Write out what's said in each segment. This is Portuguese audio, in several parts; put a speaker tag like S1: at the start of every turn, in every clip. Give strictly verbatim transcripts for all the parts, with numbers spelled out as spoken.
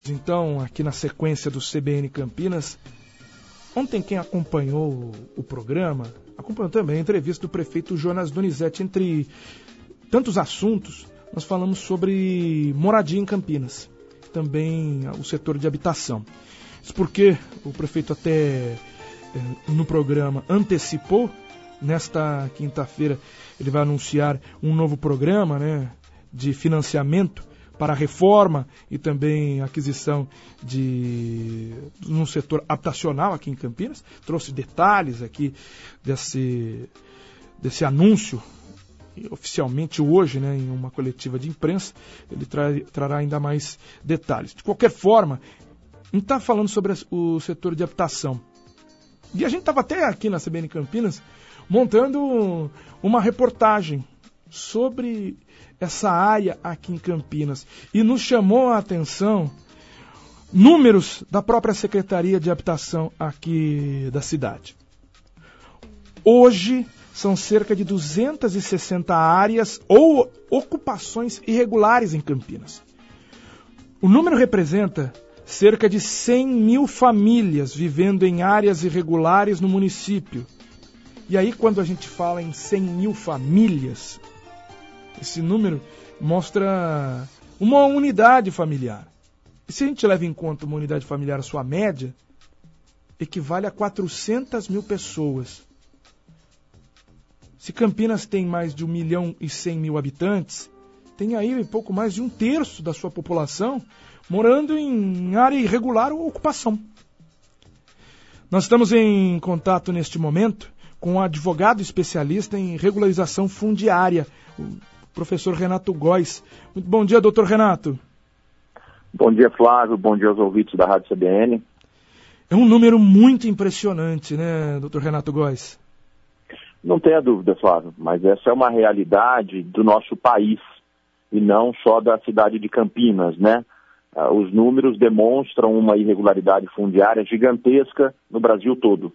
S1: Então, aqui na sequência do C B N Campinas, ontem quem acompanhou o programa, acompanhou também a entrevista do prefeito Jonas Donizete. Entre tantos assuntos, nós falamos sobre moradia em Campinas, também o setor de habitação. Isso porque o prefeito até no programa antecipou, nesta quinta-feira ele vai anunciar um novo programa, né, de financiamento para a reforma e também aquisição de no setor habitacional aqui em Campinas. Trouxe detalhes aqui desse, desse anúncio, oficialmente hoje, né, em uma coletiva de imprensa. Ele tra, trará ainda mais detalhes. De qualquer forma, a gente está falando sobre o setor de habitação. E a gente estava até aqui na C B N Campinas montando uma reportagem sobre essa área aqui em Campinas. E nos chamou a atenção números da própria Secretaria de Habitação aqui da cidade. Hoje são cerca de duzentas e sessenta áreas ou ocupações irregulares em Campinas. O número representa cerca de cem mil famílias vivendo em áreas irregulares no município. E aí, quando a gente fala em cem mil famílias, esse número mostra uma unidade familiar. E se a gente leva em conta uma unidade familiar, a sua média, equivale a quatrocentas mil pessoas. Se Campinas tem mais de um milhão e cem mil habitantes, tem aí pouco mais de um terço da sua população morando em área irregular ou ocupação. Nós estamos em contato neste momento com um advogado especialista em regularização fundiária, o professor Renato Góes. Muito bom dia, doutor Renato.
S2: Bom dia, Flávio. Bom dia aos ouvintes da Rádio C B N.
S1: É um número muito impressionante, né, doutor Renato Góes?
S2: Não tenha dúvida, Flávio, mas essa é uma realidade do nosso país e não só da cidade de Campinas, né? Os números demonstram uma irregularidade fundiária gigantesca no Brasil todo.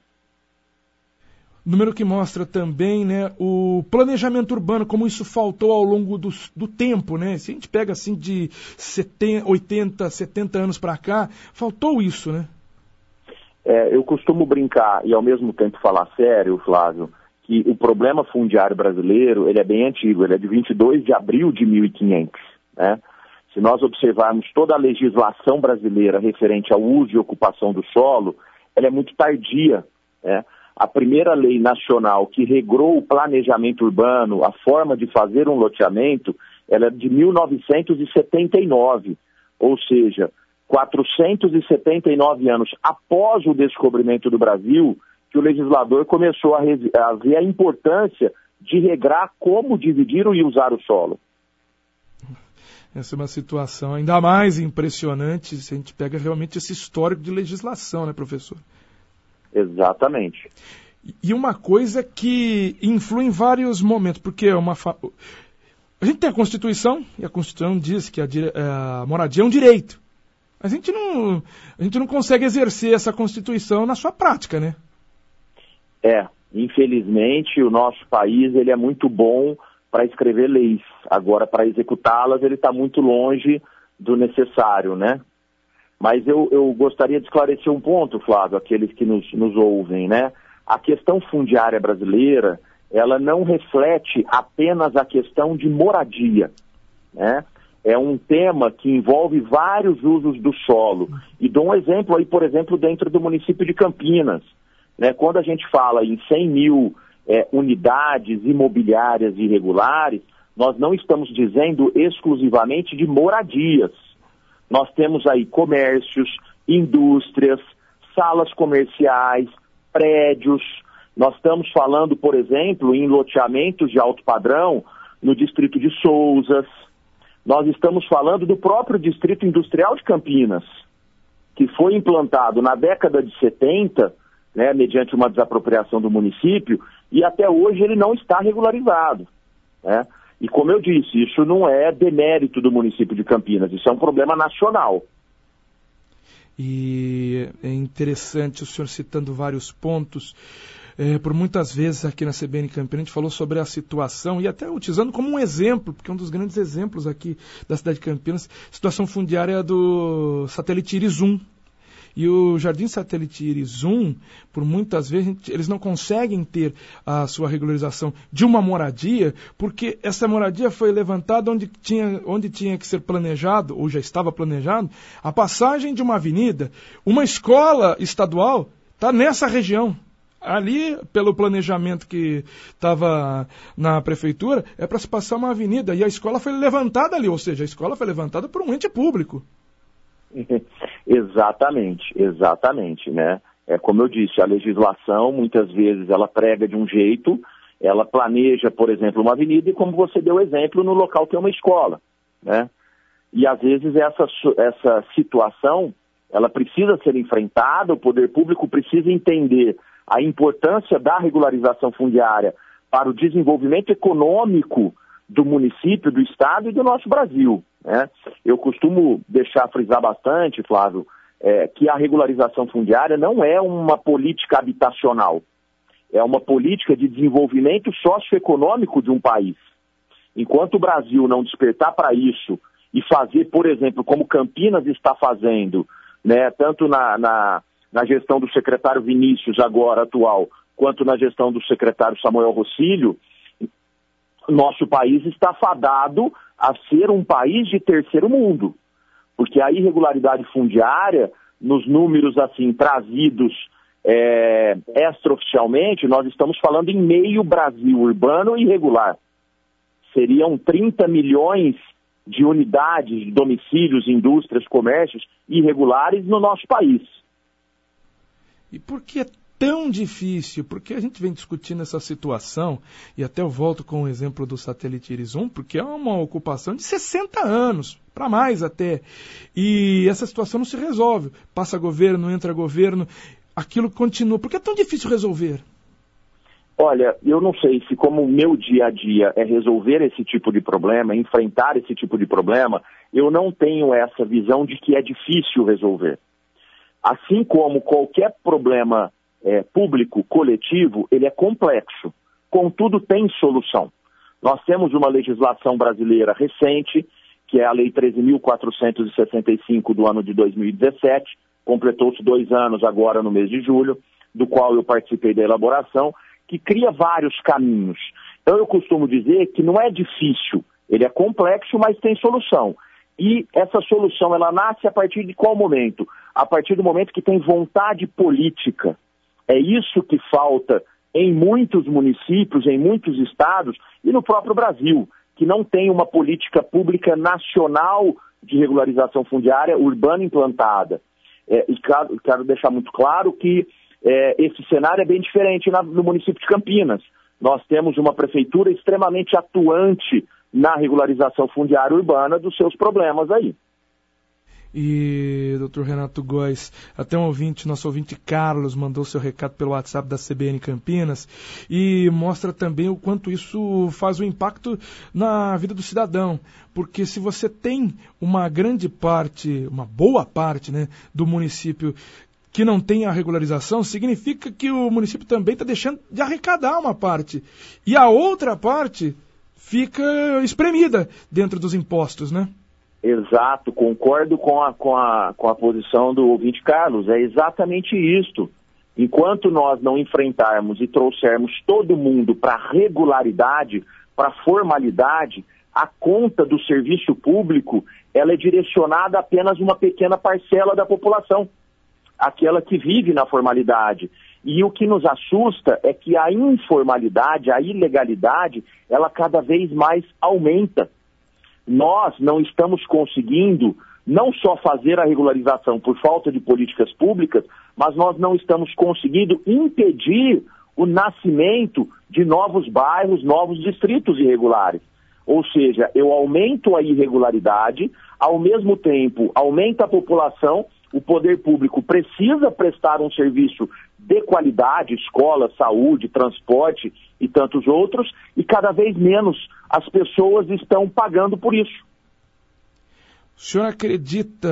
S1: Número que mostra também, né, o planejamento urbano, como isso faltou ao longo do, do tempo, né? Se a gente pega assim de setenta, oitenta, setenta anos para cá, faltou isso, né?
S2: É, eu costumo brincar e ao mesmo tempo falar sério, Flávio, que o problema fundiário brasileiro, ele é bem antigo, ele é de vinte e dois de abril de mil e quinhentos, né? Se nós observarmos toda a legislação brasileira referente ao uso e ocupação do solo, ela é muito tardia, né? A primeira lei nacional que regrou o planejamento urbano, a forma de fazer um loteamento, ela é de mil novecentos e setenta e nove, ou seja, quatrocentos e setenta e nove anos após o descobrimento do Brasil, que o legislador começou a, a ver a importância de regrar como dividir e usar o solo.
S1: Essa é uma situação ainda mais impressionante se a gente pega realmente esse histórico de legislação, né, professor? Exatamente. E uma coisa que influi em vários momentos, porque é uma fa... a gente tem a Constituição, e a Constituição diz que a, dire... a moradia é um direito. Mas a gente, não... a gente não consegue exercer essa Constituição na sua prática, né?
S2: É, infelizmente o nosso país ele é muito bom para escrever leis. Agora, para executá-las, ele está muito longe do necessário, né? Mas eu, eu gostaria de esclarecer um ponto, Flávio, aqueles que nos, nos ouvem, né? A questão fundiária brasileira, ela não reflete apenas a questão de moradia, né? É um tema que envolve vários usos do solo. E dou um exemplo aí, por exemplo, dentro do município de Campinas, né? Quando a gente fala em cem mil é, unidades imobiliárias irregulares, nós não estamos dizendo exclusivamente de moradias. Nós temos aí comércios, indústrias, salas comerciais, prédios. Nós estamos falando, por exemplo, em loteamentos de alto padrão no distrito de Sousas. Nós estamos falando do próprio distrito industrial de Campinas, que foi implantado na década de setenta, né, mediante uma desapropriação do município, e até hoje ele não está regularizado, né? E como eu disse, isso não é demérito do município de Campinas, isso é um problema nacional.
S1: E é interessante o senhor citando vários pontos. É, por muitas vezes aqui na C B N Campinas a gente falou sobre a situação, e até utilizando como um exemplo, porque é um dos grandes exemplos aqui da cidade de Campinas, situação fundiária do satélite Irizum. E o Jardim Satélite Irizum, por muitas vezes, eles não conseguem ter a sua regularização de uma moradia, porque essa moradia foi levantada onde tinha, onde tinha que ser planejado, ou já estava planejado, a passagem de uma avenida. Uma escola estadual está nessa região. Ali, pelo planejamento que estava na prefeitura, é para se passar uma avenida. E a escola foi levantada ali, ou seja, a escola foi levantada por um ente público.
S2: Exatamente, exatamente, né? É como eu disse, a legislação, muitas vezes, ela prega de um jeito, ela planeja, por exemplo, uma avenida, e como você deu exemplo, no local tem uma escola, né? E, às vezes, essa, essa situação, ela precisa ser enfrentada, o poder público precisa entender a importância da regularização fundiária para o desenvolvimento econômico do município, do estado e do nosso Brasil, né? Eu costumo deixar frisar bastante, Flávio, é, que a regularização fundiária não é uma política habitacional, é uma política de desenvolvimento socioeconômico de um país. Enquanto o Brasil não despertar para isso e fazer, por exemplo, como Campinas está fazendo, né, tanto na, na, na gestão do secretário Vinícius, agora atual, quanto na gestão do secretário Samuel Rocílio, nosso país está fadado a ser um país de terceiro mundo, porque a irregularidade fundiária, nos números assim trazidos é, extraoficialmente, nós estamos falando em meio Brasil urbano irregular. Seriam trinta milhões de unidades, de domicílios, indústrias, comércios irregulares no nosso país.
S1: E por que é tão difícil? Porque a gente vem discutindo essa situação, e até eu volto com o exemplo do satélite Irizum, porque é uma ocupação de sessenta anos, para mais até, e essa situação não se resolve. Passa governo, entra governo, aquilo continua. Por que é tão difícil resolver?
S2: Olha, eu não sei se como o meu dia a dia é resolver esse tipo de problema, enfrentar esse tipo de problema, eu não tenho essa visão de que é difícil resolver. Assim como qualquer problema É, público, coletivo, ele é complexo, contudo tem solução. Nós temos uma legislação brasileira recente, que é a Lei treze mil quatrocentos e sessenta e cinco do ano de dois mil e dezessete, completou-se dois anos agora no mês de julho, do qual eu participei da elaboração, que cria vários caminhos. Então eu costumo dizer que não é difícil, ele é complexo, mas tem solução. E essa solução, ela nasce a partir de qual momento? A partir do momento que tem vontade política. É isso que falta em muitos municípios, em muitos estados e no próprio Brasil, que não tem uma política pública nacional de regularização fundiária urbana implantada. É, e quero, quero deixar muito claro que é, esse cenário é bem diferente na, no município de Campinas. Nós temos uma prefeitura extremamente atuante na regularização fundiária urbana dos seus problemas aí.
S1: E, doutor Renato Góes, até um ouvinte, nosso ouvinte Carlos, mandou seu recado pelo WhatsApp da C B N Campinas e mostra também o quanto isso faz um impacto na vida do cidadão. Porque se você tem uma grande parte, uma boa parte, né, do município que não tem a regularização, significa que o município também está deixando de arrecadar uma parte. E a outra parte fica espremida dentro dos impostos, né?
S2: Exato, concordo com a, com, a, com a posição do ouvinte Carlos, é exatamente isto. Enquanto nós não enfrentarmos e trouxermos todo mundo para a regularidade, para a formalidade, a conta do serviço público, ela é direcionada a apenas uma pequena parcela da população, aquela que vive na formalidade. E o que nos assusta é que a informalidade, a ilegalidade, ela cada vez mais aumenta. Nós não estamos conseguindo não só fazer a regularização por falta de políticas públicas, mas nós não estamos conseguindo impedir o nascimento de novos bairros, novos distritos irregulares. Ou seja, eu aumento a irregularidade, ao mesmo tempo aumenta a população, o poder público precisa prestar um serviço de qualidade, escola, saúde, transporte e tantos outros, e cada vez menos as pessoas estão pagando por isso.
S1: O senhor acredita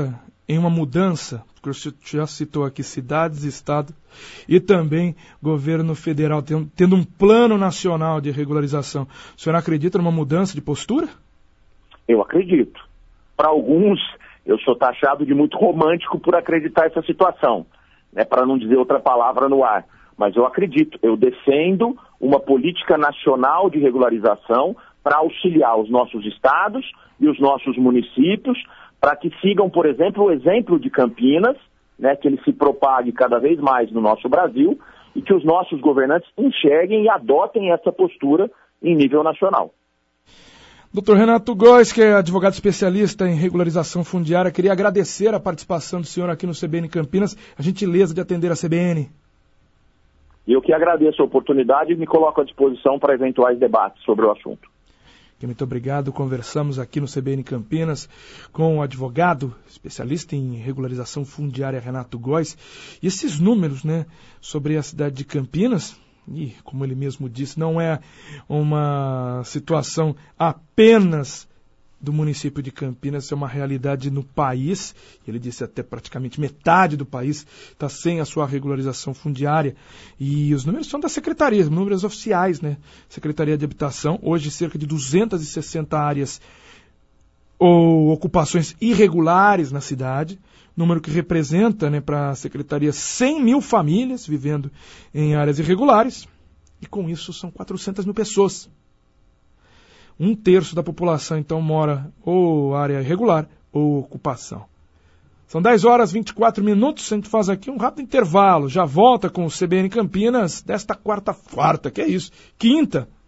S1: em uma mudança, porque o senhor já citou aqui cidades, estado e também governo federal, tendo, tendo um plano nacional de regularização. O senhor acredita numa mudança de postura?
S2: Eu acredito. Para alguns, eu sou taxado de muito romântico por acreditar nessa situação, né, para não dizer outra palavra no ar. Mas eu acredito, eu defendo uma política nacional de regularização para auxiliar os nossos estados e os nossos municípios, para que sigam, por exemplo, o exemplo de Campinas, né, que ele se propague cada vez mais no nosso Brasil e que os nossos governantes enxerguem e adotem essa postura em nível nacional.
S1: doutor Renato Góes, que é advogado especialista em regularização fundiária, queria agradecer a participação do senhor aqui no C B N Campinas, a gentileza de atender a C B N.
S2: Eu que agradeço a oportunidade e me coloco à disposição para eventuais debates sobre o assunto.
S1: Muito obrigado. Conversamos aqui no C B N Campinas com o advogado especialista em regularização fundiária Renato Góes. E esses números, né, sobre a cidade de Campinas, e como ele mesmo disse, não é uma situação apenas do município de Campinas, é uma realidade no país. Ele disse até praticamente metade do país está sem a sua regularização fundiária. E os números são da Secretaria, números oficiais, né? Secretaria de Habitação, hoje cerca de duzentas e sessenta áreas ou ocupações irregulares na cidade, número que representa, né, para a Secretaria cem mil famílias vivendo em áreas irregulares, e com isso são quatrocentas mil pessoas. Um terço da população, então, mora ou área irregular ou ocupação. São dez horas e vinte e quatro minutos, a gente faz aqui um rápido intervalo. Já volta com o C B N Campinas desta quarta, quarta, que é isso, quinta,